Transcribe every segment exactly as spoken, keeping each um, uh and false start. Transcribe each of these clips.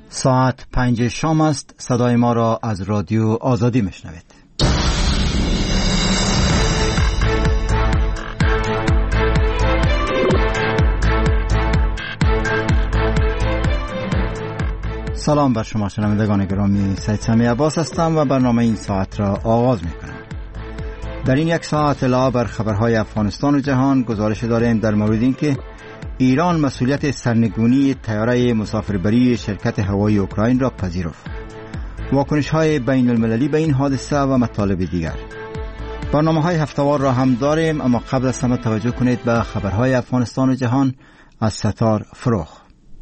ساعت پنج شام است. صدای ما را از رادیو آزادی میشنوید. سلام بر شما شنوندگان گرامی، سید سمی عباس هستم و برنامه این ساعت را آغاز میکنم. در این یک ساعت اطلاع بر خبرهای افغانستان و جهان گزارش داریم در مورد اینکه ایران مسئولیت سرنگونی طیاره مسافربری شرکت هوایی اوکراین را پذیرفت. واکنش‌های بین المللی به این حادثه و مطالب دیگر. برنامه‌های هفته‌وار را هم داریم، اما قبل از همه توجه کنید به خبرهای افغانستان و جهان از ستار فروخ.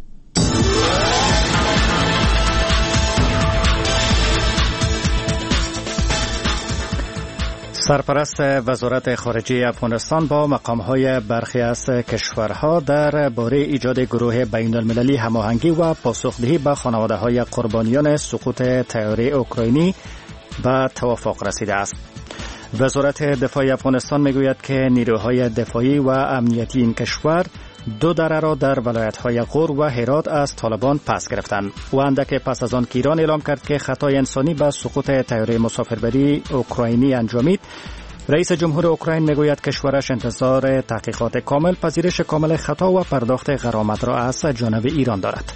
سرپرست وزارت خارجه افغانستان با مقام‌های برخی از کشورها در باره ایجاد گروه بین المللی هماهنگی و پاسخدهی به خانواده‌های قربانیان سقوط طیاره اوکراینی به توافق رسیده است. وزارت دفاع افغانستان میگوید که نیروهای دفاعی و امنیتی این کشور دو دره را در ولایت‌های غور و هرات از طالبان پس گرفتند. و اندک پس از آن که ایران اعلام کرد که خطای انسانی به سقوط طیاره مسافربری اوکراینی انجامید، رئیس جمهور اوکراین میگوید کشورش انتظار تحقیقات کامل، پذیرش کامل خطا و پرداخت غرامت را از جانب ایران دارد.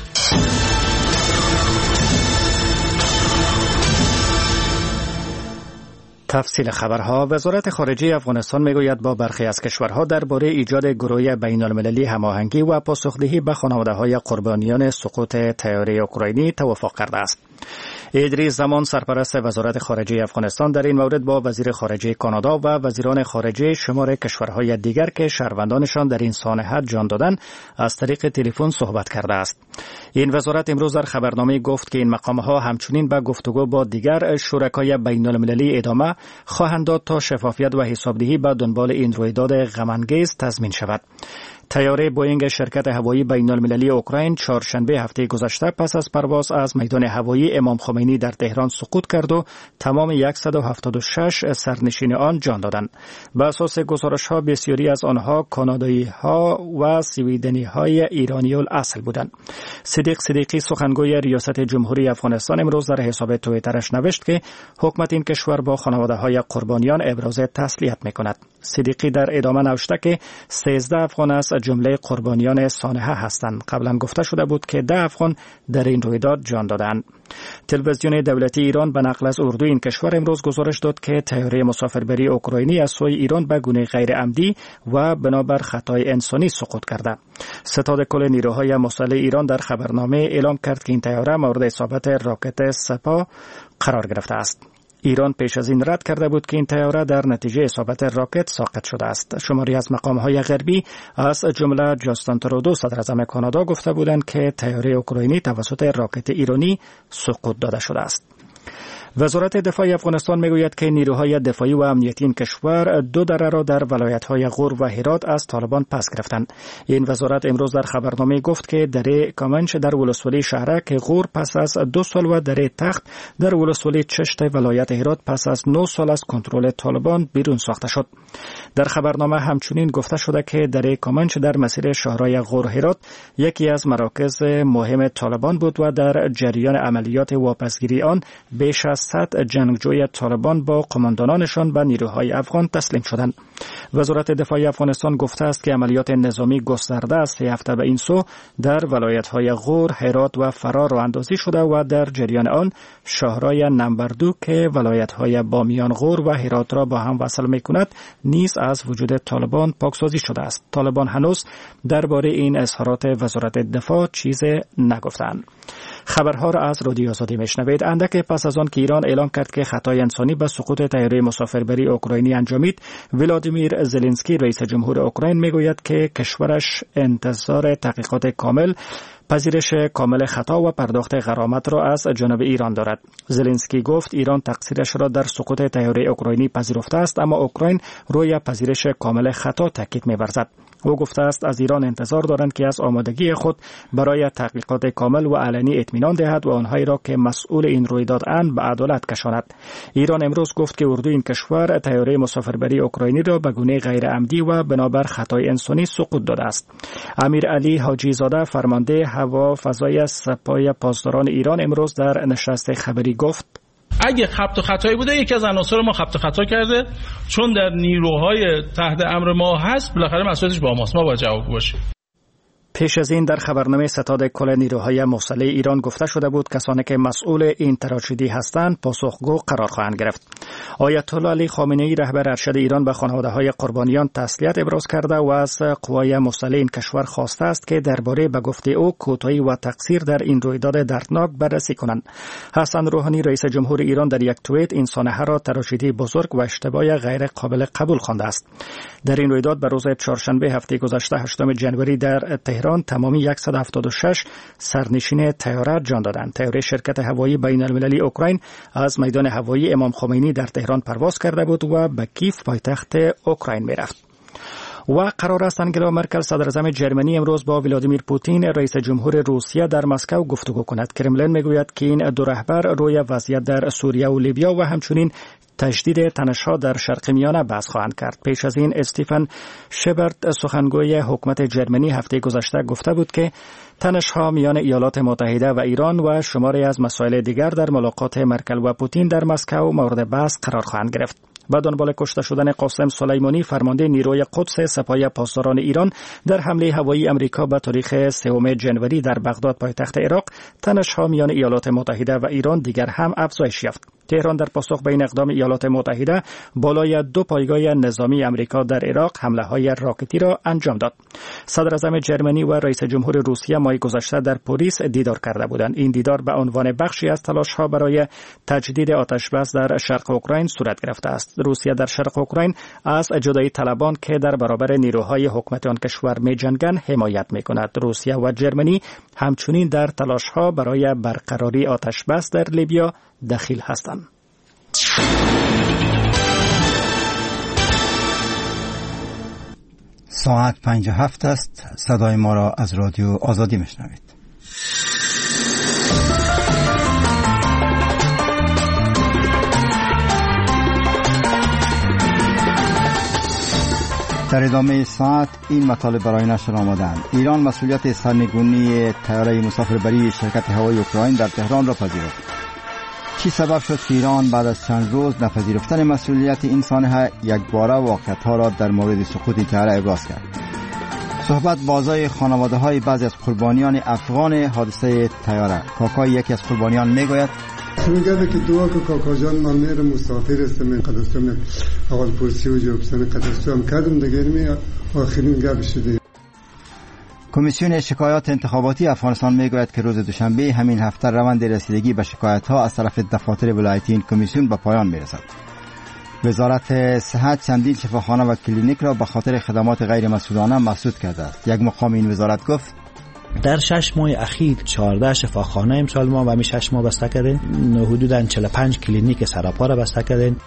تفصیل خبرها. وزارت خارجه افغانستان میگوید با برخی از کشورها درباره ایجاد گروه بین المللی هماهنگی و پاسخدهی به خانواده‌های قربانیان سقوط طیاره اوکراینی توافق کرده است. ادریس زمان، سرپرست وزارت خارجه افغانستان، در این مورد با وزیر خارجه کانادا و وزیران خارجه شمار کشورهای دیگر که شهروندانشان در این سانحه جان دادند از طریق تلفن صحبت کرده است. این وزارت امروز در خبرنامه گفت که این مقام‌ها همچنین به گفتگو با دیگر شرکای بین المللی ادامه خواهند داد تا شفافیت و حسابدهی به دنبال این رویداد غم‌انگیز تضمین شود. طیاره بوئینگ شرکت هوایی بین المللی اوکراین چهارشنبه هفته گذشته پس از پرواز از میدان هوایی امام خمینی در تهران سقوط کرد و تمام صد و هفتاد و شش سرنشین آن جان دادند. به اساس گزارش‌ها بسیاری از آنها کانادایی‌ها و سویدنی‌های ایرانی الاصل بودند. صدیق صدیقی، سخنگوی ریاست جمهوری افغانستان، امروز در حساب توییترش نوشت که حکومت این کشور با خانواده‌های قربانیان ابراز تسلیت می‌کند. صدیقی در ادامه نوشته که سیزده افغان از جمله قربانیان سانحه هستند. قبلا گفته شده بود که ده افغان در این رویداد جان دادند. تلویزیون دولتی ایران به نقل از اردو این کشور امروز گزارش داد که طیاره مسافربری اوکراینی از سوی ایران به گونه غیر عمدی و بنابر خطای انسانی سقوط کرده. ستاد کل نیروهای مسلح ایران در خبرنامه اعلام کرد که این طیاره مورد اصابت راکت سپاه قرار گرفته است. ایران پیش از این رد کرده بود که این طیاره در نتیجه اصابت راکت ساقط شده است. شماری از مقام‌های غربی از جمله جاستن ترودو، صدر اعظم کانادا، گفته بودند که طیاره اوکراینی توسط راکت ایرانی سقوط داده شده است. وزارت دفاع افغانستان میگوید که نیروهای دفاعی و امنیتی این کشور دو دره را در ولایت‌های غور و هرات از طالبان پس گرفتند. این وزارت امروز در خبرنامه گفت که دره کامنچ در ولسوالی شهرک غور پس از دو سال و دره تخت در ولسوالی چشت ولایت هرات پس از نه سال از کنترل طالبان بیرون ساخته شد. در خبرنامه همچنین گفته شده که دره کامنچ در مسیر شهرهای غور هرات یکی از مراکز مهم طالبان بود و در جریان عملیات واپسگیری آن بیش از صد جنگجوی طالبان با قماندانانشان به نیروهای افغان تسلیم شدند. وزارت دفاع افغانستان گفته است که عملیات نظامی گسترده از سه هفته به این سو در ولایت‌های غور، هرات و فرا راه اندازی شده و در جریان آن شهرهای نمبردو که ولایت‌های بامیان، غور و هرات را با هم وصل می‌کند نیز از وجود طالبان پاکسازی شده است. طالبان هنوز درباره این اظهارات وزارت دفاع چیزی نگفتند. خبرها را از رادیو آزادی میشنوید. اندک پس از آن که ایران اعلام کرد که خطای انسانی به سقوط طیاره مسافربری اوکراینی انجامید، ولادیمیر زلنسکی، رئیس جمهور اوکراین، میگوید که کشورش انتظار تحقیقات کامل، پذیرش کامل خطا و پرداخت غرامت را از جانب ایران دارد. زلنسکی گفت ایران تقصیرش را در سقوط طیاره اوکراینی پذیرفته است، اما اوکراین روی پذیرش کامل خطا تاکید می‌ورزد. او گفته است از ایران انتظار دارند که از آمادگی خود برای تحقیقات کامل و علنی اطمینان دهد و آنهایی را که مسئول این رویداد اند به عدالت کشاند. ایران امروز گفت که اردوی این کشور طیاره مسافربری اوکراینی را به گونه غیر عمدی و بنابر خطای انسانی سقوط داده است. امیر علی حاجی زاده فرمانده هوا فضای سپاه پاسداران ایران امروز در نشست خبری گفت اگه خبط و خطایی بوده یکی از عناصر ما خبط و خطا کرده، چون در نیروهای تحت امر ما هست بالاخره مسئولیتش با ماست، ما باید جواب باشیم. پیش از این در خبرنامه ستاد کل نیروهای مسلح ایران گفته شده بود کسانی که مسئول این تراژدی هستند پاسخگو قرار خواهند گرفت. آیت الله علی خامنه‌ای رهبر ارشد ایران به خانواده‌های قربانیان تسلیت ابراز کرده و از قوای مسلح این کشور خواسته است که درباره به گفته او کوتاهی و تقصیر در این رویداد دردناک بررسی کنند. حسن روحانی رئیس جمهور ایران در یک توییت این سانحه را تراژدی بزرگ و اشتباه غیر قابل قبول خوانده است. در این رویداد به روز چهارشنبه هفته گذشته هشتم ژانویه در تهران تمامی صد و هفتاد و شش سرنشین طیاره جان دادند. طیاره شرکت هوایی بین المللی اوکراین از میدان هوایی امام خمینی در تهران پرواز کرده بود و به کیف پایتخت اوکراین می‌رفت. و قرار است انگلا مرکل صدر اعظم جرمنی امروز با ولادیمیر پوتین رئیس جمهور روسیه در مسکو گفتگو کند. کرملین میگوید که این دو رهبر روی وضعیت در سوریه و لیبیا و همچنین تجدید تنش‌ها در شرق میانه بحث خواهند کرد. پیش از این استیفن شبرت سخنگوی حکومت جرمنی هفته گذشته گفته بود که تنش‌ها میان ایالات متحده و ایران و شماری از مسائل دیگر در ملاقات مرکل و پوتین در مسکو مورد بحث قرار خواهند گرفت. با دنبال کشته شدن قاسم سلیمانی فرمانده نیروی قدس سپاه پاسداران ایران در حمله هوایی امریکا به تاریخ سوم ژانویه در بغداد پایتخت عراق، تنش‌ها میان ایالات متحده و ایران دیگر هم افزایش یافت. تهران در پاسخ به این اقدام ایالات متحده بالای دو پایگاه نظامی امریکا در عراق حمله‌های راکتی را انجام داد. صدر اعظم جرمنی و رئیس جمهور روسیه ماه گذشته در پاریس دیدار کرده بودند. این دیدار به عنوان بخشی از تلاش‌ها برای تجدید آتش‌بس در شرق اوکراین صورت گرفته است. روسیه در شرق اوکراین از جدایی طلبان که در برابر نیروهای حکومت آن کشور می‌جنگند حمایت می‌کند. روسیه و جرمنی همچنین در تلاش‌ها برای برقراری آتش‌بس در لیبیا دخیل هستند. ساعت پنج و هفت است. صدای ما را از رادیو آزادی میشنوید. در ادامه ساعت این مطالب برای نشر آمدند. ایران مسئولیت سرنگونی طیاره مسافربری شرکت هوایی اوکراین در تهران را پذیرفت. چی سبب شد که ایران بعد از چند روز نپذیرفتن مسئولیت این سانحه یکباره واقعیت‌ها را در مورد سقوط طیاره ابراز کرد؟ صحبت بازای خانواده‌های بعضی از قربانیان افغان حادثه طیاره. کاکای یکی از قربانیان میگوید میگه که دعا که کاکا جان من میرم مسافر هستم، من قدرتم اول پرسی و جوابستان قدرتم کردم دیگه می آخرین گپ شده. کمیسیون شکایات انتخاباتی افغانستان میگوید که روز دوشنبه همین هفته روند رسیدگی به شکایت‌ها از طرف دفاتر ولایتی این کمیسیون به پایان میرسد. وزارت صحت چندین شفاخانه و کلینیک را به خاطر خدمات غیر مسئولانه مسدود کرده است. یک مقام این وزارت گفت در شش ماه اخیر چهارده شفاخانه امسال ما و همین شش ماه بسته کردیم، حدوداً چهل و پنج کلینیک سراپا را بسته کردیم.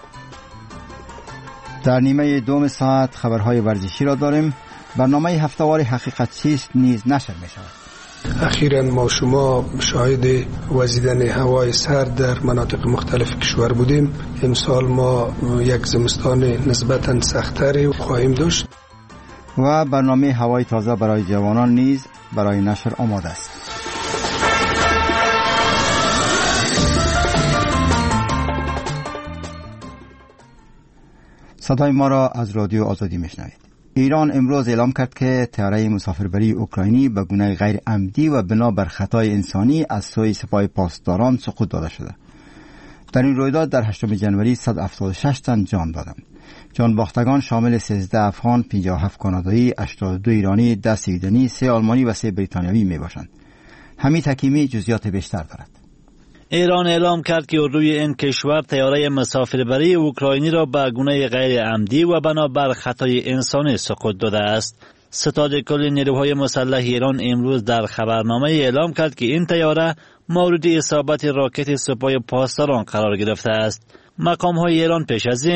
در نیمه دوم ساعت خبرهای ورزشی را داریم. برنامه هفته‌وار حقیقت چیست نیز نشر می شود. اخیراً ما شما شاهد وزیدن هوای سرد در مناطق مختلف کشور بودیم. امسال ما یک زمستان نسبتاً سخت‌تری خواهیم داشت و برنامه هوای تازه برای جوانان نیز برای نشر آماده است. صدای ما را از رادیو آزادی میشنوید. ایران امروز اعلام کرد که طیاره مسافربری اوکراینی به گونه غیر عمدی و بنا بر خطای انسانی از سوی سپاه پاسداران سقوط داده شده. در این رویداد در هشتم ژانویه صد و هفتاد و شش تن جان دادند. جان باختگان شامل سیزده افغان، پنجاه و هفت کانادایی، هشتاد و دو ایرانی، ده سویدنی، سه آلمانی و سه بریتانیایی می باشند. حمید حکیمی جزئیات بیشتر دارد. ایران اعلام کرد که روی این کشور طیاره مسافربری اوکراینی را به گونه غیر عمدی و بنابر خطای انسانی سقوط داده است. ستاد کل نیروهای مسلح ایران امروز در خبرنامه اعلام کرد که این طیاره مورد اصابت راکت سپاه پاسداران قرار گرفته است. مقام های ایران پیش از این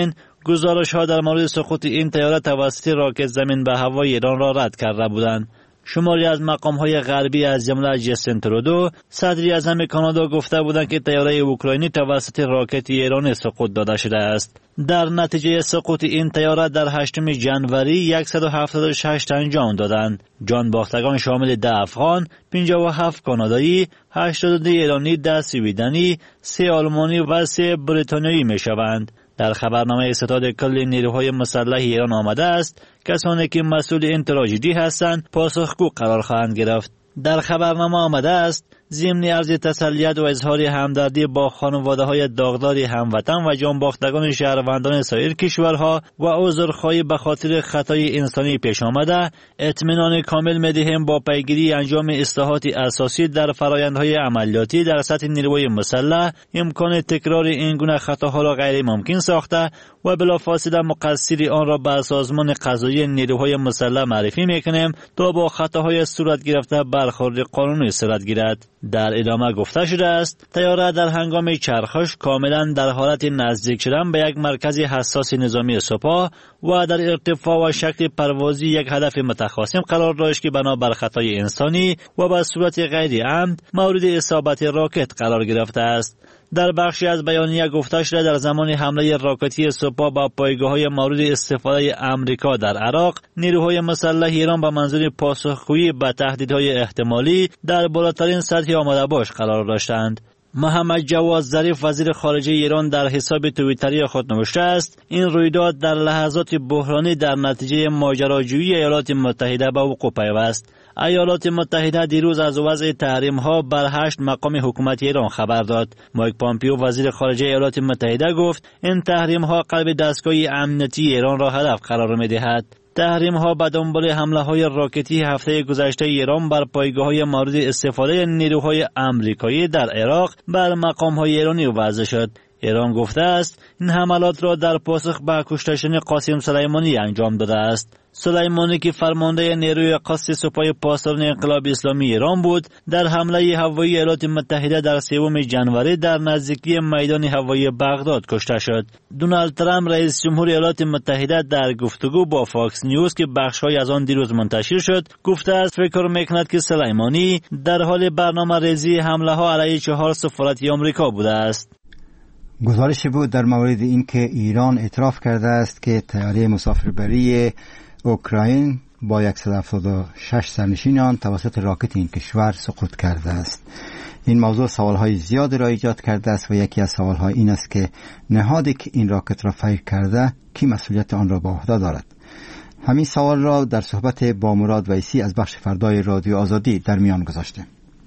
گزارش ها در مورد سقوط این طیاره توسط راکت زمین به هوای ایران را رد کرده بودند. شماری از مقام‌های غربی از جمله جستین ترودو، صدر اعظم کانادا گفته بودند که طیاره اوکراینی توسط راکت ایرانی سقوط داده شده است. در نتیجه سقوط این طیاره در هشتم ژانویه صد و هفتاد و شش تن جان دادند. جان باختگان شامل ده افغان، پنجاه و هفت کانادایی، هشتاد و دو ایرانی، ده سویدنی، سه آلمانی و سه بریتانیایی میشوند. در خبرنامه ستاد کل نیروهای مسلح ایران آمده است کسانی که مسئول این تراژدی هستند پاسخگو قرار خواهند گرفت. در خبرنامه آمده است ضمن عرض تسلیت و اظهار همدردی با خانواده‌های داغدار هموطن و جانباختگان شهروندان سایر کشورها و عذرخواهی به خاطر خطای انسانی پیش آمده، اطمینان کامل می‌دهیم با پیگیری انجام اصلاحات اساسی در فرآیندهای عملیاتی در سطح نیروهای مسلح امکان تکرار این گونه خطاها را غیر ممکن ساخته و بلافاصله مقصر آن را به سازمان قضایی نیروهای مسلح معرفی می‌کنیم تا با خطاهای صورت گرفته برخورد قانونی صورت گیرد. در ادامه گفته شده است طیاره در هنگام چرخش کاملا در حالت نزدیک شدن به یک مرکز حساس نظامی سپاه و در ارتفاع و شکل پروازی یک هدف متخاصم قرار داشت که بنابر خطای انسانی و به صورت غیر عمد مورد اصابت راکت قرار گرفته است. در بخشی از بیانیه گفته شده در زمان حمله راکتی سپاه به پایگاه‌های مورد استفاده آمریکا در عراق، نیروهای مسلح ایران به منظور پاسخگویی به تهدیدهای احتمالی در بالاترین سطح آماده باش قرار داشتند. محمد جواد ظریف وزیر خارجه ایران در حساب توییتری خود نوشته است این رویداد در لحظات بحرانی در نتیجه ماجراجویی ایالات متحده به وقوع پیوست. ایالات متحده دیروز از وضع تحریم ها بر هشت مقام حکومت ایران خبر داد. مایک پامپیو وزیر خارجه ایالات متحده گفت این تحریم ها قلب دستگاه امنیتی ایران را هدف قرار می دهد. تحریم ها به دنبال حمله های راکتی هفته گذشته ایران بر پایگاه های مورد استفاده نیروهای آمریکایی در عراق بر مقام های ایرانی وضع شد. ایران گفته است این حملات را در پاسخ به کشته شدن قاسم سلیمانی انجام داده است. سلیمانی که فرمانده نیروی قصد سپاه پاسداران انقلاب اسلامی ایران بود، در حمله هوایی ایالات متحده در سوم ژانویه در نزدیکی میدان هوایی بغداد کشته شد. دونالد ترامپ رئیس جمهور ایالات متحده در گفتگو با فاکس نیوز که بخش‌های از آن دیروز منتشر شد، گفته است فکر می‌کند که سلیمانی در حال برنامه‌ریزی حمله‌ها علیه چهار سفارت آمریکا بوده است. گزارشی بود در مورد اینکه ایران اعتراف کرده است که طیاره مسافربری اوکراین با صد و هفتاد و شش سرنشین آن توسط راکت این کشور سقوط کرده است. این موضوع سوالهای زیادی را ایجاد کرده است و یکی از سوالهای این است که نهادی که این راکت را فیر کرده کی مسئولیت آن را به عهده دارد؟ همین سوال را در صحبت با مراد ویسی از بخش فردای رادیو آزادی در میان گذاشته.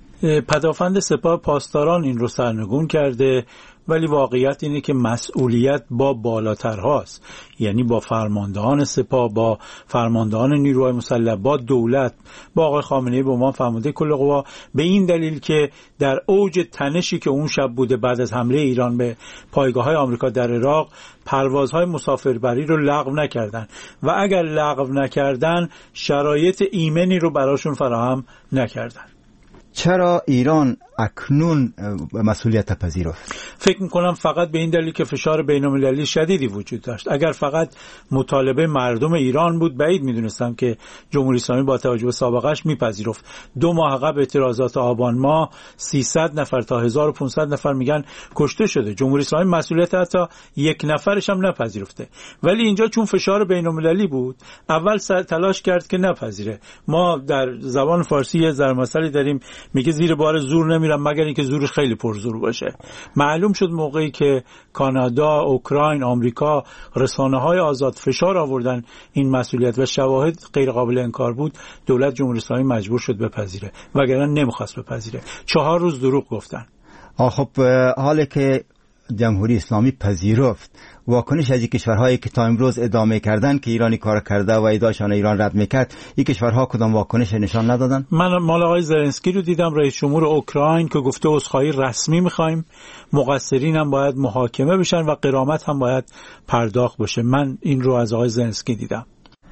پدافند سپاه پاسداران این رو سرنگون کرده، ولی واقعیت اینه که مسئولیت با بالاتر هاست، یعنی با فرماندهان سپاه، با فرماندهان نیروهای مسلح، با دولت، با آقای خامنه‌ای به عنوان فرمانده کل قوا، به این دلیل که در اوج تنشی که اون شب بوده بعد از حمله ایران به پایگاه‌های آمریکا در عراق، پروازهای مسافربری رو لغو نکردن و اگر لغو نکردن شرایط ایمنی رو براشون فراهم نکردن. چرا ایران اکنون مسئولیت پذیرفت؟ فکر میکنم فقط به این دلیل که فشار بین‌المللی شدیدی وجود داشت. اگر فقط مطالبه مردم ایران بود بعید میدونستم که جمهوری اسلامی با توجه به سابقهش میپذیرفت. دو ماه قبل اعتراضات آبان ماه سیصد نفر تا هزار و پانصد نفر میگن کشته شده. جمهوری اسلامی مسئولیت حتی یک نفرش هم نپذیرفته. ولی اینجا چون فشار بین‌المللی بود اول تلاش کرد که نپذیره. ما در زبان فارسی یه ضرب‌مثلی داریم میگه زیر بار زور نمیرم مگر اینکه زورش خیلی پرزور باشه. معلوم شد موقعی که کانادا، اوکراین، آمریکا، رسانه‌های آزاد فشار آوردن این مسئولیت و شواهد غیر قابل انکار بود، دولت جمهوری اسلامی مجبور شد بپذیره، وگرنه نمیخواست بپذیره. چهار روز دروغ گفتن. خب حالی که جمهوری اسلامی پذیرفت، واکنش از کشورهایی که تا امروز ادامه کردن که ایرانی کار کرده و ادعاشان ایران رد میکرد، این کشورها کدام واکنش نشان ندادن؟ من مال آقای زلنسکی رو دیدم، رئیس جمهور اوکراین، که گفته عذرخواهی رسمی میخوایم، مقصرین هم باید محاکمه بشن و غرامت هم باید پرداخت بشه. من این رو از آقای زلنسکی دیدم.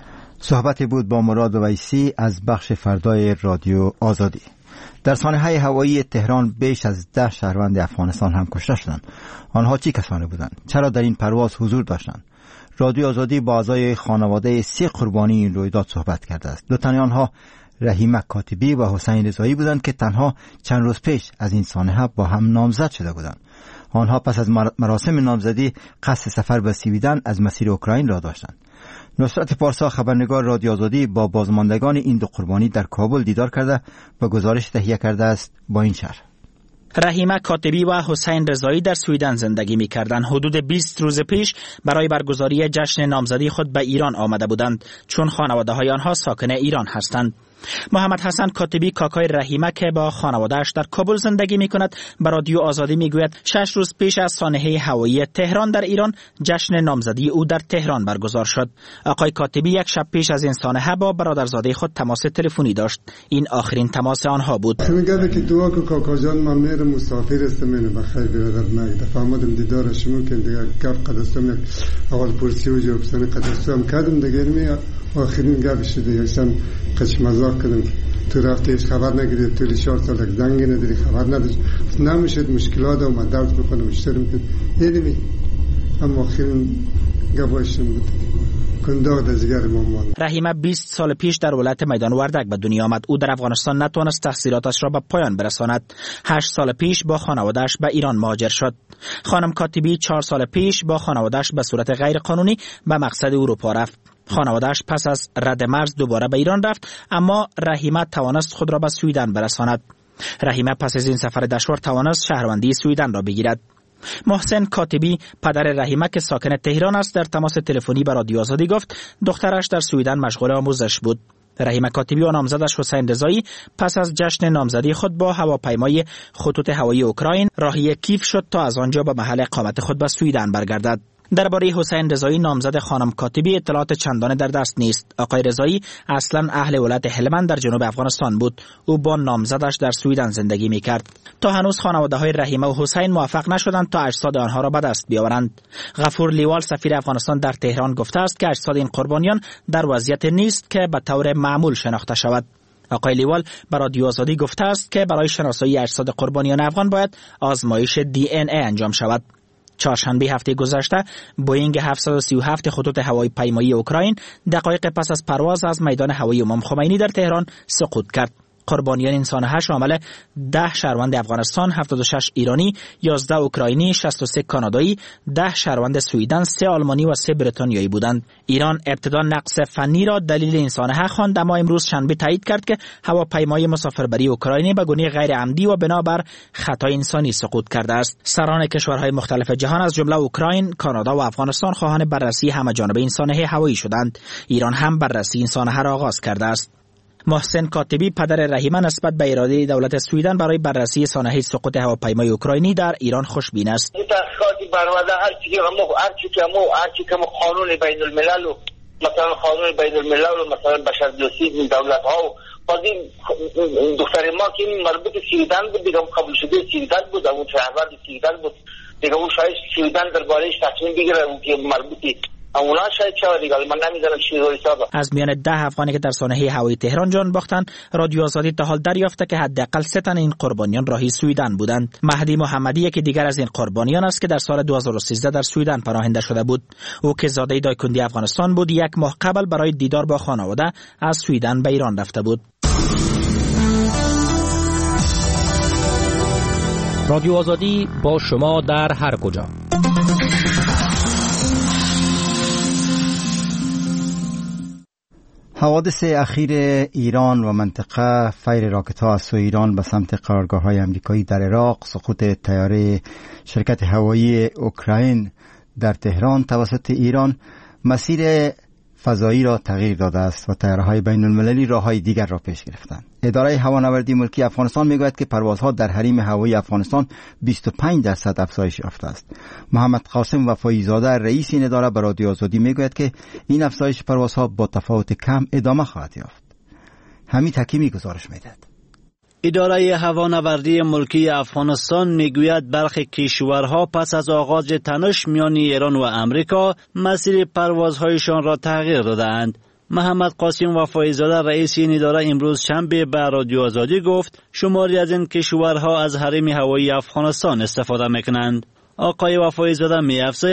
صحبتی بود با مراد ویسی از بخش فردای رادیو آزادی. در سانحه هوایی تهران بیش از ده شهروند افغانستان هم کشته شدند. آنها چی کسانی بودند؟ چرا در این پرواز حضور داشتند؟ رادیو آزادی با اعضای خانواده سه قربانی این رویداد صحبت کرده است. دو تن آنها رحیمه کاتبی و حسین رضایی بودند که تنها چند روز پیش از این سانحه با هم نامزد شده بودند. آنها پس از مراسم نامزدی قصد سفر به سویدن از مسیر اوکراین را داشتند. نصرت پارسا خبرنگار رادیو آزادی با بازماندگان این دو قربانی در کابل دیدار کرده و گزارش تهیه کرده است با این شرح. رحیمه کاتبی و حسین رضایی در سویدن زندگی می کردند. حدود بیست روز پیش برای برگزاری جشن نامزدی خود به ایران آمده بودند، چون خانواده های آنها ساکن ایران هستند. محمد حسن کاتبی کاکای رحیمه که با خانواده‌اش در کابل زندگی می‌کند به رادیو آزادی می‌گوید شش روز پیش از سانحه هوایی تهران در ایران جشن نامزدی او در تهران برگزار شد. آقای کاتبی یک شب پیش از این سانحه با برادرزاده خود تماس تلفنی داشت. این آخرین تماس آنها بود. میگه که دعا کو کاکا جان من میرم مسافر هستم، من بخیر برادر من دفعمدم دیدار شما که دیگه گپ قدستم یک اول پرسی و جواب سن قدستم کردم دیگه می آخرین گپ شده یکسان قش مزاق کردم. تو رفتی هیچ خبر نگیری، تو چهار سال زنگ نداری، خبر نداشت، نمیشد مشکلات و من درد میکنم اشترم کن یعنی اما آخرین گپاشم بود. رحیمه بیست سال پیش در ولایت میدان وردک به دنیا آمد. او در افغانستان نتوانست تحصیلاتش را به پایان برساند. هشت سال پیش با خانواده‌اش به ایران مهاجر شد. خانم کاتبی چهار سال پیش با خانواده‌اش به صورت غیر قانونی به مقصد اروپا رفت. خانواده‌اش پس از رد مرز دوباره به ایران رفت، اما رحیمه توانست خود را به سویدن برساند. رحیمه پس از این سفر دشوار توانست شهروندی سویدن را بگیرد. محسن کاتبی پدر رحیمه که ساکن تهران است در تماس تلفنی با رادیو آزادی گفت دخترش در سویدن مشغول آموزش بود. رحیمه کاتبی و نامزدش حسین رضایی پس از جشن نامزدی خود با هواپیمای خطوط هوایی اوکراین راهی کیف شد تا از آنجا به محل اقامت خود به سویدن برگردد. درباره حسین رضایی نامزد خانم کاتبی اطلاعات چندانه در دست نیست. آقای رضایی اصلا اهل ولایت هلمند در جنوب افغانستان بود. او با نامزدش در سویدن زندگی می‌کرد. تا هنوز خانواده‌های رحیمه و حسین موفق نشدند تا اجساد آنها را به دست بیاورند. غفور لیوال سفیر افغانستان در تهران گفته است که اجساد این قربانیان در وضعیت نیست که به طور معمول شناخته شود. آقای لیوال به رادیو آزادی گفته است که برای شناسایی اجساد قربانیان افغان باید آزمایش دی ان ای انجام شود. چهارشنبه هفته گذشته بوئینگ هفتصد و سی و هفت خطوط هوایی پیمایی اوکراین دقایق پس از پرواز از میدان هوایی امام خمینی در تهران سقوط کرد. قربانیان این سانحه شامل ده شهروند افغانستان، هفتاد و شش ایرانی، یازده اوکراینی، شصت و سه کانادایی، ده شهروند سویدن، سه آلمانی و سه بریتانیایی بودند. ایران ابتدا نقص فنی را دلیل این سانحه خواند، اما امروز شنبه تایید کرد که هواپیمای مسافربری اوکراینی به گونه غیر عمدی و بنابر خطای انسانی سقوط کرده است. سران کشورهای مختلف جهان از جمله اوکراین، کانادا و افغانستان خواهان بررسی همه‌جانبه این سانحه هوایی شدند. ایران هم بررسی این سانحه را آغاز کرده است. محسن کاتبی پدر رحیمه نسبت به اراده دولت سویدن برای بررسی سانحه سقوط هواپیمای اوکراینی در ایران خوشبین است. این تحقیقاتی برآمده هر چیزی که ما هر چیزی که ما هر چیزی که ما قانون بین الملل و مثلا قانون بین الملل و مثلا بشردوستی این دولت ها و باز این دختر ما که مربوط سویدن بود دیگه قبول شده سویدن بود، اون شهروند سویدن بود دیگه، اون شاید سویدن درباره‌اش تصمیم بگیره اون که مربوطی اونا شاید چه دیگه من نمیدونم چی روی حساب. از میان ده افغانی که در سانحه هوایی تهران جان باختند، رادیو آزادی تا حال دریافته که حداقل سه تن این قربانیان راهی سویدن بودند. مهدی محمدی که دیگر از این قربانیان است که در سال دو هزار و سیزده در سویدن پناهنده شده بود. او که زاده دایکندی افغانستان بود، یک ماه قبل برای دیدار با خانواده از سویدن به ایران رفته بود. رادیو آزادی با شما در هر کجا. حوادث اخیر ایران و منطقه، فیر راکت‌ها از سوی ایران به سمت قرارگاه‌های آمریکایی در عراق، سقوط طیاره شرکت هوایی اوکراین در تهران توسط ایران مسیر فضایی را تغییر داده است و طیاره‌های بین‌المللی راه‌های دیگر را پیش گرفتند. اداره هوانوردی ملکی افغانستان میگوید که پروازها در حریم هوایی افغانستان بیست و پنج درصد افزایش یافته است. محمد قاسم وفایی زاده رئیس این اداره به رادیو آزادی میگوید که این افزایش پروازها با تفاوت کم ادامه خواهد یافت. حمید حکیمی گزارش میدهد. اداره هوانوردی ملکی افغانستان میگوید برخی کشورها پس از آغاز تنش میان ایران و امریکا مسیر پروازهایشان را تغییر دادند. محمد قاسم وفایی زاده رئیس این اداره امروز شنبه به رادیو آزادی گفت شماری از این کشورها از حریم هوایی افغانستان استفاده میکنند. آقای وفایی زاده می افزاید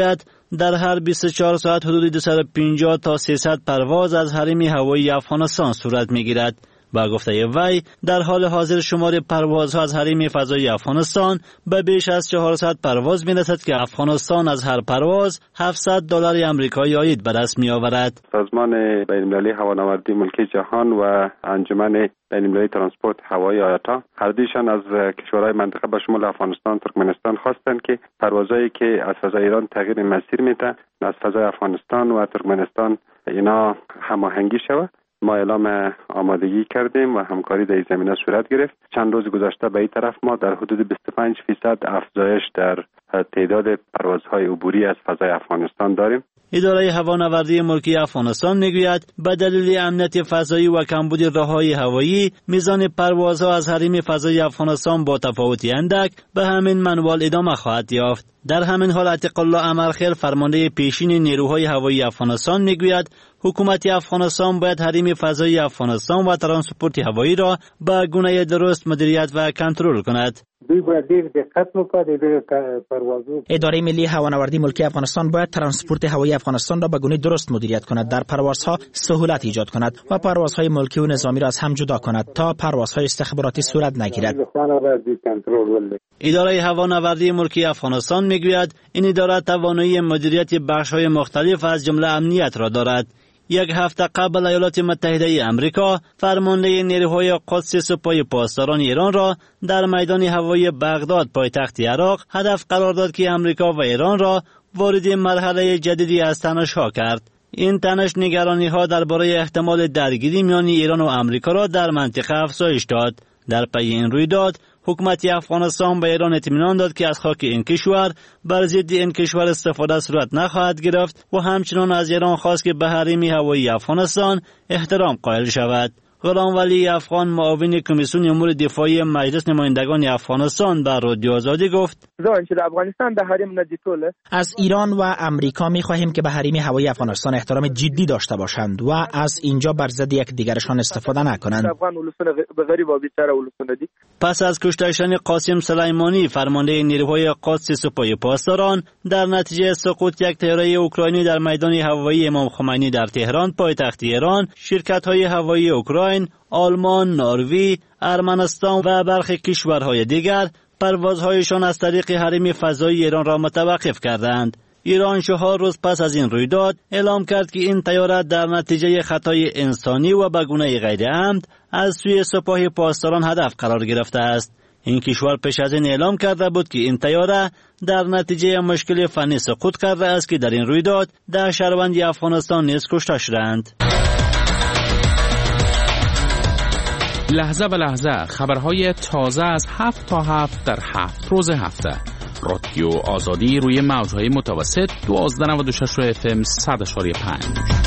در هر بیست و چهار ساعت حدود دویست و پنجاه تا سیصد پرواز از حریم هوایی افغانستان صورت می‌گیرد. با گفته وی در حال حاضر شمار پروازها از حریم فضایی افغانستان به بیش از چهارصد پرواز می‌رسد که افغانستان از هر پرواز هفتصد دلار آمریکایی عاید به دست می‌آورد. سازمان بین‌المللی هوانوردی ملکی جهان و انجمن بین‌المللی ترانسپورت هوایی آیاتا هر دویشان از کشورهای منطقه به شمول افغانستان ترکمنستان خواستند که پروازهایی که از فضای ایران تغییر مسیر میده از فضای افغانستان و ترکمنستان اینا هماهنگی شود. ما اعلام آمادگی کردیم و همکاری در این زمینه صورت گرفت. چند روز گذشته به این طرف ما در حدود بیست و پنج درصد افزایش در تعداد پروازهای عبوری از فضای افغانستان داریم. اداره هوانوردی ملکی افغانستان میگوید به دلیل امنیت فضایی و کمبود راههای هوایی میزان پروازها از حریم فضایی افغانستان با تفاوتی اندک به همین منوال ادامه خواهد یافت. در همین حال عتیق الله امرخیل فرمانده پیشین نیروهای هوایی افغانستان میگوید حکومت افغانستان باید حریم فضایی افغانستان و ترانسپورت هوایی را به گونه درست مدیریت و کنترل کند. اداره ملی هوانوردی ملکی افغانستان باید ترانسپورت هوایی افغانستان را به گونه درست مدیریت کند، در پروازها سهولت ایجاد کند و پروازهای ملکی و نظامی را از هم جدا کند تا پروازهای استخباراتی صورت نگیرد. اداره هوانوردی ملکی افغانستان میگوید این اداره توانایی مدیریت بخش‌های مختلف از جمله امنیت را دارد. یک هفته قبل ایالات متحده امریکا فرمانده نیروهای قدس سپاه پاسداران ایران را در میدان هوایی بغداد پایتخت عراق هدف قرار داد که امریکا و ایران را وارد مرحله جدیدی از تنش‌ها کرد. این تنش نگرانی ها درباره احتمال درگیری میان ایران و امریکا را در منطقه افزایش داد. در پی این رویداد حکومت افغانستان به ایران اطمینان داد که از خاک این کشور بر ضد این کشور استفاده صورت نخواهد گرفت و همچنان از ایران خواست که به حریم هوایی افغانستان احترام قائل شود. غلام ولی افغان معاون کمیسیون امور دفاعی مجلس نمایندگان افغانستان بر رادیو آزادی گفت از ایران و امریکا می خواهیم که به حریم هوایی افغانستان احترام جدی داشته باشند و از اینجا بر ضد یک دیگرشان استفاده نکنند. پس از کشته شدن قاسم سلیمانی فرمانده نیروهای قدس سپاه پاسداران در نتیجه سقوط یک طیاره اوکراینی در میدان هوایی امام خمینی در تهران پایتخت ایران، شرکت‌های هوایی اوکراین، آلمان، نروژ، ارمنستان و برخی کشورهای دیگر پروازهایشان از طریق حریم فضایی ایران را متوقف کردند. ایران چهار روز پس از این رویداد اعلام کرد که این طیاره در نتیجه خطای انسانی و به گونه غیر عمد از سوی سپاه پاسداران هدف قرار گرفته است. این کشور پیش از این اعلام کرده بود که این طیاره در نتیجه مشکل فنی سقوط کرده است که در این رویداد ده شهروند افغانستان نیز کشته شدند. لحظه به لحظه خبرهای تازه از هفت تا هفت در هفت روز هفته. رادیو آزادی روی موجهای متوسط دوازده نود و شش اف ام صد و پنج.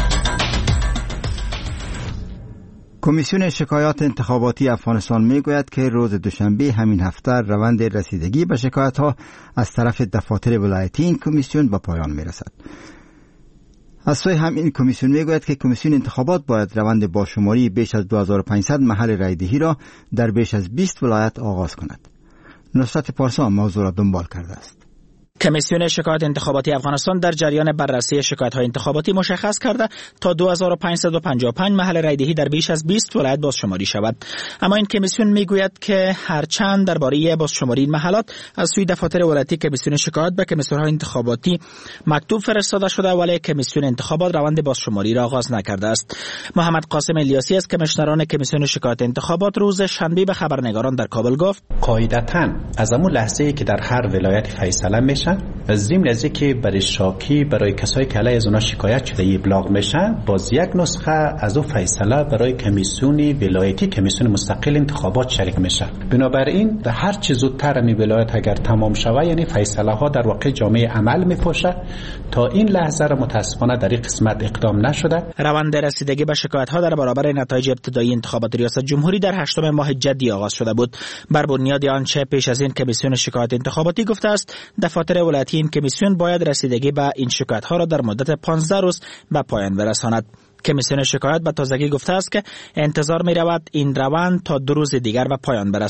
کمیسیون شکایات انتخاباتی افغانستان میگوید که روز دوشنبه همین هفته روند رسیدگی به شکایت‌ها از طرف دفاتر ولایتی این کمیسیون به پایان میرسد. از سوی همین کمیسیون میگوید که کمیسیون انتخابات باید روند باشماری بیش از دو هزار و پانصد محل رایدهی را در بیش از بیست ولایت آغاز کند. نصرت پارسا موضوع را دنبال کرده است. کمیسیون شکایات انتخاباتی افغانستان در جریان بررسی شکایت‌های انتخاباتی مشخص کرده تا دو هزار و پانصد و پنجاه و پنج محل رایدهی در بیش از بیست ولایت بازشماری شود. اما این کمیسیون میگوید که هرچند درباره بازشماری این محلات از سوی دفاتر ولایتی کمیسیون شکایات به کمیسیون‌های انتخاباتی مکتوب فرستاده شده، ولی کمیسیون انتخابات روند بازشماری را آغاز نکرده است. محمد قاسم الیاسی از کمیشنران کمیسیون شکایات انتخابات روز شنبه به خبرنگاران در کابل گفت: قاعدتاً از همون لحظه‌ای که در هر ولایت فیصله میشه، ضمن از اینکه برای شاکی برای کسایی که علیه از اونا شکایت شده ابلاغ میشه، باز یک نسخه از اون فیصله برای کمیسیون ولایتی کمیسیون مستقل انتخابات شریک میشه. بنابراین هر چه زودتر می ولایت اگر تمام شوه، یعنی فیصله ها در واقع جامعه عمل میپوشه. تا این لحظه را متاسفانه در این قسمت اقدام نشده. روند رسیدگی به شکایت ها در برابر نتایج ابتدایی انتخابات ریاست جمهوری در هشتم ماه جدی آغاز شده بود. بر بنیاد آنچه پیش از این کمیسیون شکایات انتخاباتی گفته است، دفاتر ولایتی این کمیسیون باید رسیدگی به این شکایت ها را در مدت پانزده روز به پایان برساند. کمیسیون شکایات به تازگی گفته است که انتظار می رود این روند تا دو روز دیگر به پایان برسد.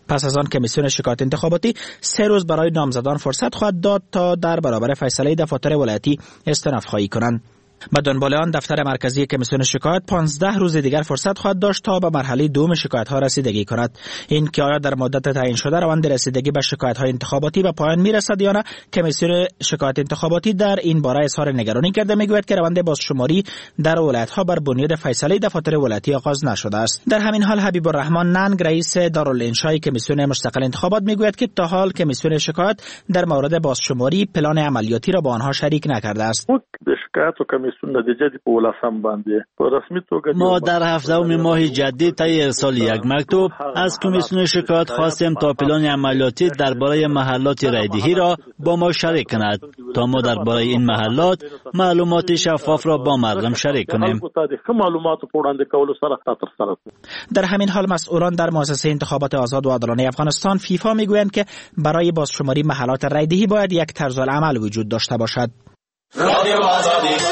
پس از آن کمیسیون شکایت انتخاباتی سه روز برای نامزدان فرصت خواهد داد تا در برابر فیصله دفاتر ولایتی استئناف خواهی کنند. به دنبال آن دفتر مرکزی کمیسیون شکایت پانزده روز دیگر فرصت خواهد داشت تا به مرحله دوم شکایت ها رسیدگی کند. این که آیا در مدت تعیین شده روند رسیدگی به شکایت های انتخاباتی به پایان میرسد یا نه، کمیسیون شکایت انتخاباتی در این باره اظهار نگرانی کرده. میگوید که روند بازشماری در ولایت ها بر بنیاد فیصله دفاتر ولایتی آغاز نشده است. در همین حال حبیب الرحمن ننگ رئیس دارالانشای کمیسیون مستقل انتخابات میگوید که تا حال کمیسیون شکایت در مورد بازشماری پلان عملیاتی را با آنها شریک نکرده است. ما در هفتم ماه جدید طی ارسال یک مکتوب از کمیسیون شکایت خواستیم تا پلان عملیاتی درباره محلات رایدهی را با ما شریک کند تا ما درباره این محلات معلومات شفاف را با مردم شریک کنیم. در همین حال مسئولان در مؤسسه انتخابات آزاد و عادلانه افغانستان فیفا میگویند که برای بازشماری محلات رایدهی باید یک طرز العمل وجود داشته باشد. رادیو آزادی.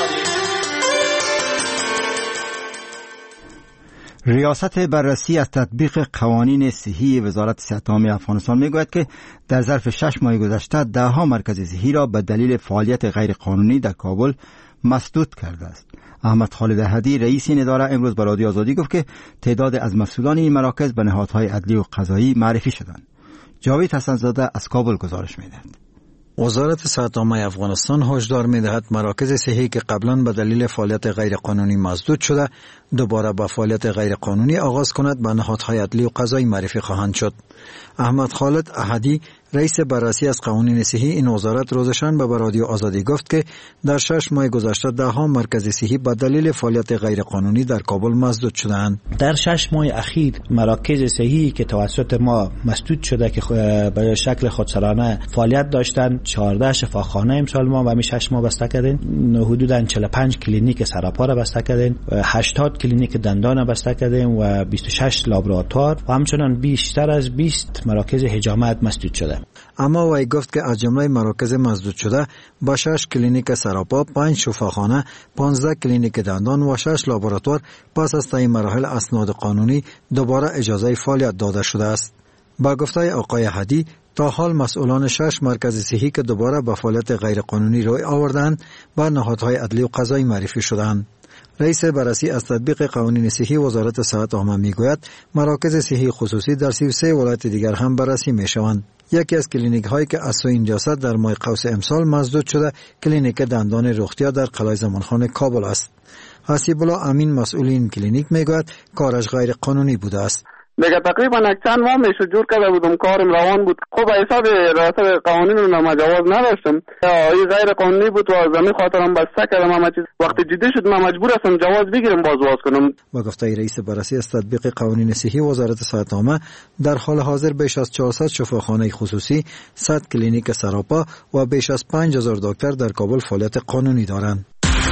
ریاست بررسی از تطبیق قوانین صحی وزارت صحت عامه افغانستان میگوید که در ظرف شش ماه گذشته ده ها مرکز صحی را به دلیل فعالیت غیرقانونی در کابل مسدود کرده است. احمد خالد احدی رئیس این اداره امروز به رادیو آزادی گفت که تعداد از مسئولان این مراکز به نهادهای عدلی و قضایی معرفی شدند. جاوید حسن‌زاده از کابل گزارش می‌دهد. وزارت صحت عامه افغانستان هشدار می‌دهد مراکز صحی که قبلا به دلیل فعالیت غیرقانونی مسدود شده دوباره با فعالیت غیرقانونی آغاز کند به نهادهای عدلی و قضایی معرفی خواهند شد. احمد خالد احدی رئیس بررسی از قوانین صحی این وزارت روز شنبه به رادیو آزادی گفت که در شش ماه گذشته ده ها مرکز صحی به دلیل فعالیت غیرقانونی در کابل مسدود شدند. در شش ماه اخیر مراکز صحی که توسط ما مسدود شده که به شکل خودسرانه فعالیت داشتند چهارده شفاخانه امسال ما و همین شش ماه بسته کردیم. حدوداً چهل و پنج کلینیک سراپا را بسته کردیم، هشتاد کلینیک دندان را بسته کردیم و بیست و شش لابراتوار و همچنان بیشتر از بیست مراکز حجامت مسدود شده. اما وی گفت که از جمله مراکز مسدود شده با شش کلینیک سراپا، پنج شفاخانه، پانزده کلینیک دندان و شش لابراتوار پس از طی مراحل اسناد قانونی دوباره اجازه فعالیت داده شده است. با گفته آقای احدی تا حال مسئولان شش مرکز صحی که دوباره به فعالیت غیرقانونی روی آوردند با نهادهای عدلی و قضایی معرفی شدند. رئیس بررسی از تطبیق قوانین صحی وزارت صحت عامه میگوید مراکز صحی خصوصی در سی و سه ولایت دیگر هم بررسی میشوند. یکی از کلینیک هایی که از سوی این جاست در ماه قوس امسال مسدود شده کلینیک دندان رختیا در قلعه زمانخان کابل است. حسیب الله امین مسئول این کلینیک میگوید کارش غیر قانونی بوده است. دیگه تقریبا یک چند ماه میشه جور کرده بودم، کارم روان بود. خب حساب ریاست قوانین رو مجاز نداشتم، این غیر قانونی بود و زمین خاطرم بسته کردم. همه چیز وقتی جدی شد من مجبور هستم جواز بگیرم باز باز کنم. با گفته رئیس بررسی از تطبیق قوانین صحی وزارت صحت عامه در حال حاضر بیش از چهارصد شفاخانه خصوصی، صد کلینیک سراپا و بیش از پنج هزار دکتر در کابل فعالیت قانونی دارند.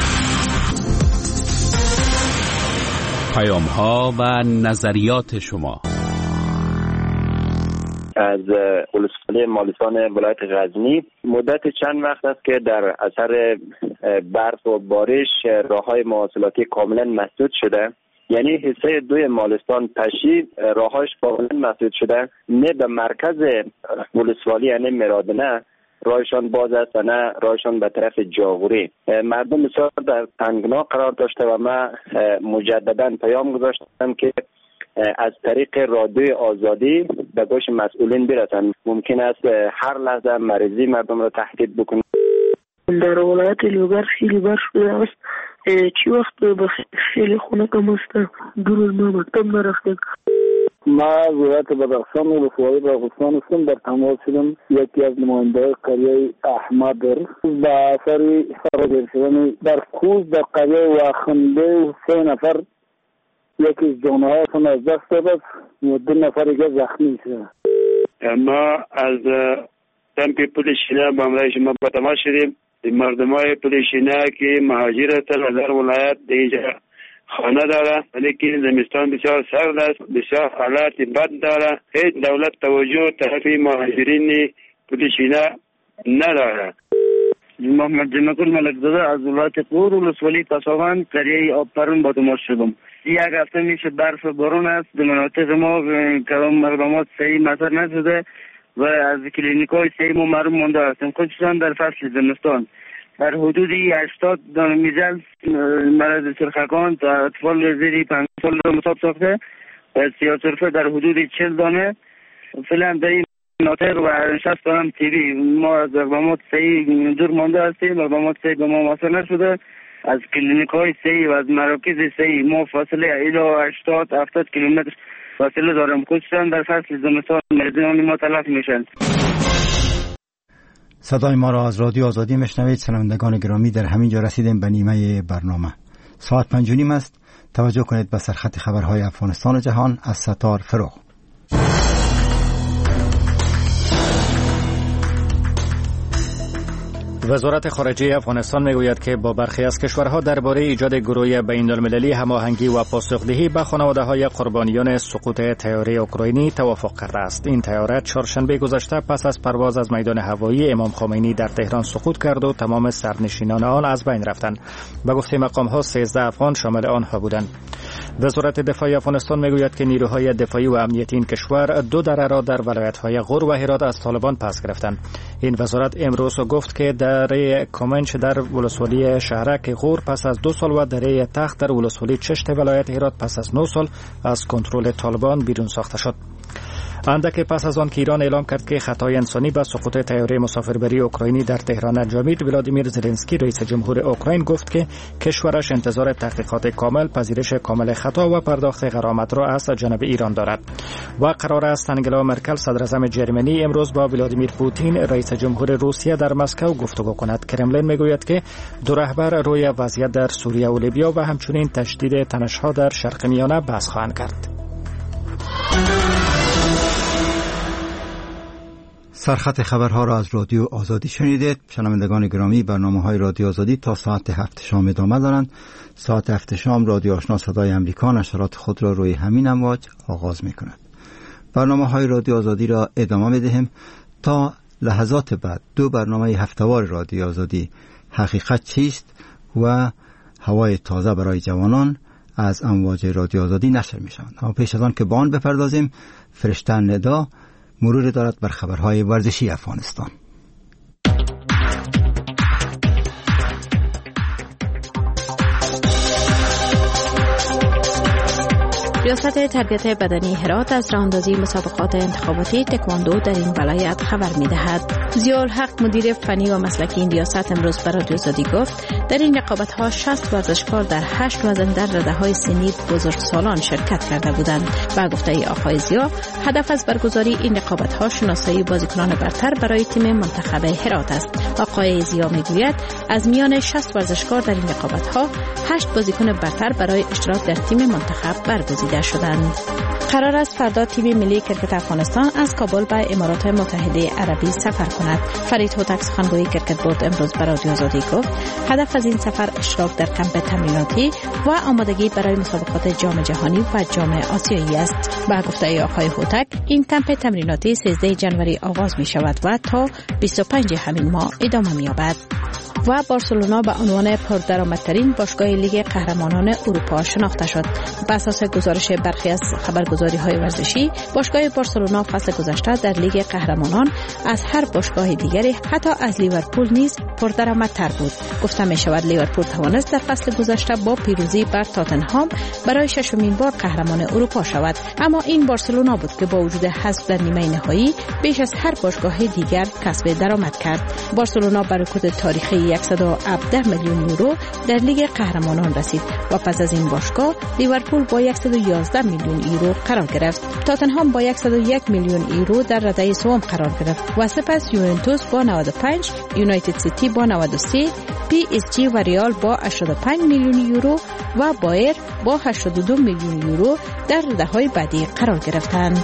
پیام ها و نظریات شما از ولسوالی مالستان ولایت غزنی مدت چند وقت است که در اثر برف و بارش راههای مواصلاتی کاملا مسدود شده. یعنی حصه دوی مالستان پشی راههاش کاملا مسدود شده، نه به مرکز ولسوالی یعنی مرادنه راهشان باز است و نه راهشان به طرف جاغوری. مردم بسیار در تنگنا قرار داشته و من مجددا پیام گذاشتم که از طریق رادیوی آزادی به گوش مسئولین برسن. ممکن است هر لحظه مریضی مردم را تهدید بکنه. در ولایت لوگر خیلی برف شده است. چی وقت به خیلی خونه کم است دور ما مکتب نرفتیم. ما ولایت بدخشان و ولسوالی بدخشان هستم. در تماس شدم یکی از نماینده قریه احمد با اثر خارج شدن در کوز در قریه واخنده سه نفر یکی از جانهایشان از دست داد و دو نفر دیگه زخمی شده. ما از تمپی پولیشینه با امرای شما با تماس شدیم. مردم های پولیشینه که مهاجر هستند در ولایت دیگه خانه داره، ولیکن زمستان بسیار سرد است، بسیار حالات بد داره. هیچ دولت توجه طرف مهاجرین پولیشینه نداره. محمد جنت الملک زاده از ولایت قور ولسوالی پساوان قریه آبپرون با تماس شدم. یک هفته میشه برف و بارون است. در مناطق ما کدام مقدمات صحیح مطرح نشده و از کلینیک های صحیح ما محروم مانده هستیم، خصوصا در فصل زمستان. در حدود هشتاد دانه میزل مرض سرخکان تا اطفال زیر پنج سال را مصاب ساخته و سیاه سرفه در حدود چهل دانه. فعلا در این مناطق و شصت دانه تیبی ما از اقدامات صحیح دور مانده هستیم. اقدامات صحیح به ما واصل نشده. از کلینیک های صحیح و از مراکز صحیح ما فاصله الی هشتاد هفتاد کیلومتر فاصله دارم، خصوصا در فصل زمستان مریضان ما تلف میشن. صدای ما را از رادیو آزادی میشنوید. شنوندگان گرامی، در همین جا رسیدیم به نیمه برنامه. ساعت پنج و نیم است. توجه کنید به سرخط خبرهای افغانستان و جهان از ستار فروغ. وزارت خارجه افغانستان میگوید که با برخی از کشورها درباره ایجاد گروه بین المللی هماهنگی و پاسخدهی به خانواده‌های قربانیان سقوط طیاره اوکراینی توافق کرده است. این طیاره چهارشنبه گذشته پس از پرواز از میدان هوایی امام خمینی در تهران سقوط کرد و تمام سرنشینان آن از بین رفتند. به گفته مقام‌ها سیزده افغان شامل آنها بودند. وزارت دفاع افغانستان میگوید که نیروهای دفاعی و امنیتی این کشور دو دره را در ولایت‌های غور و هرات از طالبان پس گرفتند. این وزارت امروز گفت که دره کامنچ در ولسوالی شهرک غور پس از دو سال و دره تخت در ولسوالی چشت ولایت هرات پس از نه سال از کنترل طالبان بیرون ساخته شد. اندک پس از آن که ایران اعلام کرد که خطای انسانی به سقوط طیاره مسافربری اوکراینی در تهران انجامید، ولادیمیر زلنسکی رئیس جمهور اوکراین گفت که کشورش انتظار تحقیقات کامل، پذیرش کامل خطا و پرداخت غرامت را از جانب ایران دارد. و قرار است انگلا مرکل صدراعظم جرمنی امروز با ولادیمیر پوتین رئیس جمهور روسیه در مسکو گفتگو کند. کرملین میگوید که دو رهبر روی وضعیت در سوریه و لیبیا و همچنین تشدید تنش‌ها در شرق میانه بحث خواهند کرد. سرخط خبرها را از رادیو آزادی شنیدید. شنوندگان گرامی، برنامه‌های رادیو آزادی تا ساعت هفت شام ادامه دارند. ساعت هفت شام رادیو آشنا صدای امریکا نشرات خود را روی همین امواج آغاز می‌کند. برنامه‌های رادیو آزادی را ادامه می‌دهیم تا لحظات بعد. دو برنامه هفته‌وار رادیو آزادی، حقیقت چیست و هوای تازه برای جوانان، از امواج رادیو آزادی نشر می‌شوند. اما پیش از آن که به آن بپردازیم، فرشته ندا مرور دارد بر خبرهای ورزشی افغانستان. ریاست تربیت بدنی هرات از راهاندازی مسابقات انتخاباتی تکواندو در این ولایت خبر می‌دهد. ضیاءالحق مدیر فنی و مسلکی این ریاست امروز به رادیو آزادی گفت در این رقابت‌ها شصت ورزشکار در هشت وزن در رده‌های سنی بزرگسالان شرکت کرده بودند. و گفته آقای ضیاء، هدف از برگزاری این رقابت‌ها شناسایی بازیکنان برتر برای تیم منتخب هرات است. آقای ضیاء می‌گوید از میان شصت ورزشکار در این رقابت‌ها هشت بازیکن برتر برای اشتراک در تیم منتخب برگزیده شدند. قرار است فردا تیم ملی کرکت افغانستان از کابل به امارات متحده عربی سفر کند. فرید هوتک سخنگوی کرکت بورد امروز به رادیو آزادی گفت هدف از این سفر اشتراک در کمپ تمریناتی و آمادگی برای مسابقات جام جهانی و جام آسیایی است. با گفته آقای هوتک، این کمپ تمریناتی سیزده ژانویه آغاز می شود و تا بیست و پنج همین ماه ادامه می یابد. و بارسلونا به عنوان پردرآمدترین باشگاه لیگ قهرمانان اروپا شناخته شد. بر اساس گزارش برخی از خبرگزاری‌های ورزشی، باشگاه بارسلونا فصل گذشته در لیگ قهرمانان از هر باشگاه دیگری حتی از لیورپول نیز پردرآمدتر بود. گفته می شود لیورپول توانست در فصل گذشته با پیروزی بر تاتنهام برای ششمین بار قهرمان اروپا شود، اما این بارسلونا بود که با وجود حذف در نیمه نهایی بیش از هر باشگاه دیگر کسب درآمد کرد. بارسلونا بر رکورد تاریخی صد و هفده میلیون یورو در لیگ قهرمانان رسید و پس از این باشگاه لیورپول با صد و یازده میلیون یورو قرار گرفت. تاتنهام با صد و یک میلیون یورو در رده سوم قرار گرفت و سپس یوونتوس با نود و پنج، یونایتد سیتی با نود و سه، پی اس جی و ریال با هشتاد و پنج میلیون یورو و بایر با هشتاد و دو میلیون یورو در رده‌های بعدی قرار گرفتند.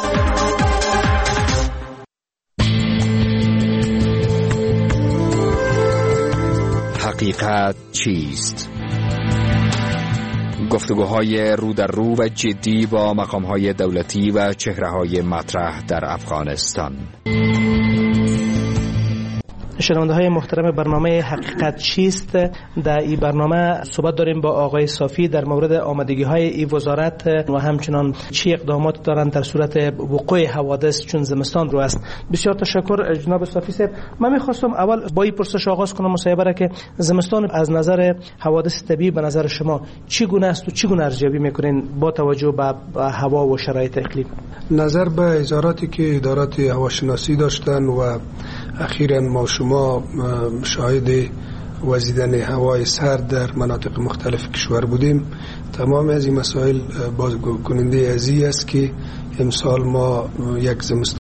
حقیقت چیست؟ گفتگوهای رو در رو و جدی با مقام‌های دولتی و چهره‌های مطرح در افغانستان. شنونده های محترم برنامه حقیقت چیست، در این برنامه صحبت داریم با آقای صافی در مورد آمادگی های این وزارت و همچنان چی اقدامات دارند در صورت وقوع حوادث چون زمستان رو است. بسیار تشکر جناب صافی صاحب. من میخواستم اول با این پرسش آغاز کنم مصاحبه را که زمستان از نظر حوادث طبیعی به نظر شما چی گونه است و چی گونه ارزیابی میکنین با توجه به هوا و شرایط اقلیم؟ نظر به ازاراتی که ادارات هواشناسی داشتن و اخیراً ما شما شاهد وزیدن هوای سرد در مناطق مختلف کشور بودیم، تمام از این مسائل بازگو کننده ازی است که امسال ما یک زمستان